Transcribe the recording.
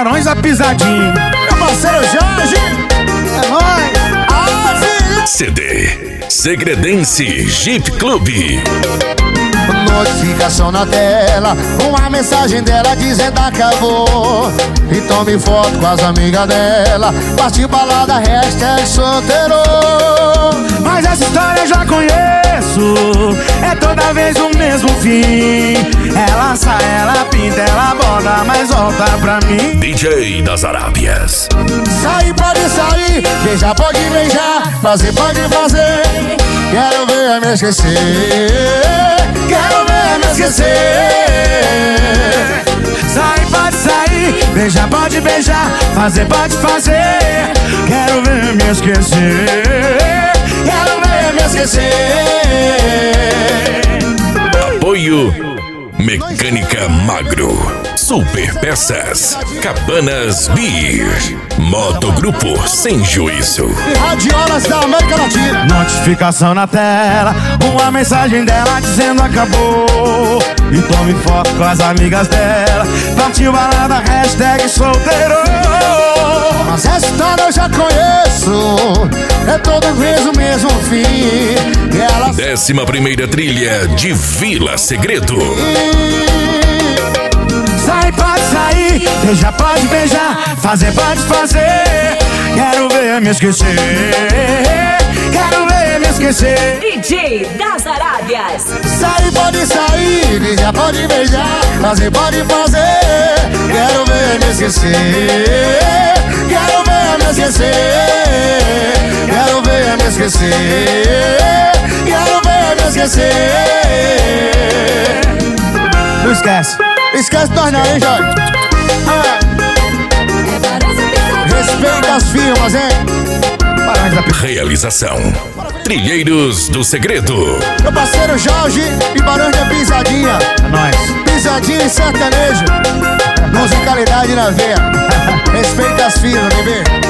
Barões da Pisadinha. Meu parceiro Jorge, é nóis. CD Segredense Jeep Clube. Notificação na tela, uma mensagem dela dizendo acabou. E tome foto com as amigas dela, partiu balada, hashtag solteiro. Mas essa história eu já conheço, é toda vez o mesmo fim. Ela sai, ela pinta, ela borda, mas volta pra mim. DJ das Arábias. Sair pode sair, beijar pode beijar, fazer pode fazer. Quero ver me esquecer, quero ver me esquecer. Sair pode sair, beijar pode beijar, fazer pode fazer. Quero ver me esquecer, quero ver me esquecer. Apoio Mecânica Magro, Super Peças, Cabanas Beer, Motogrupo Sem Juízo e Radiolas da América Latina. Notificação na tela, uma mensagem dela dizendo acabou. E tome foto com as amigas dela, partiu balada, hashtag solteiro. Mas essa história eu já conheço, é toda vez o mesmo fim. E ela... 11ª trilha de Vila Segredo. Sai pode sair, beijar pode beijar, fazer pode fazer. Quero ver me esquecer, quero ver me esquecer. DJ das Arábias. Sair pode sair, beijar pode beijar, fazer pode fazer. Quero ver me esquecer, quero ver me esquecer. Quero ver me esquecer, quero ver me esquecer. Não esquece. Esquece nós não, hein, Jorge? Respeita as firmas, hein? Barões da Realização Trilheiros do Segredo. Meu parceiro Jorge e Barões da Pisadinha. É nóis. Pisadinha e sertanejo, musicalidade na veia. Respeita as firmas, bebê.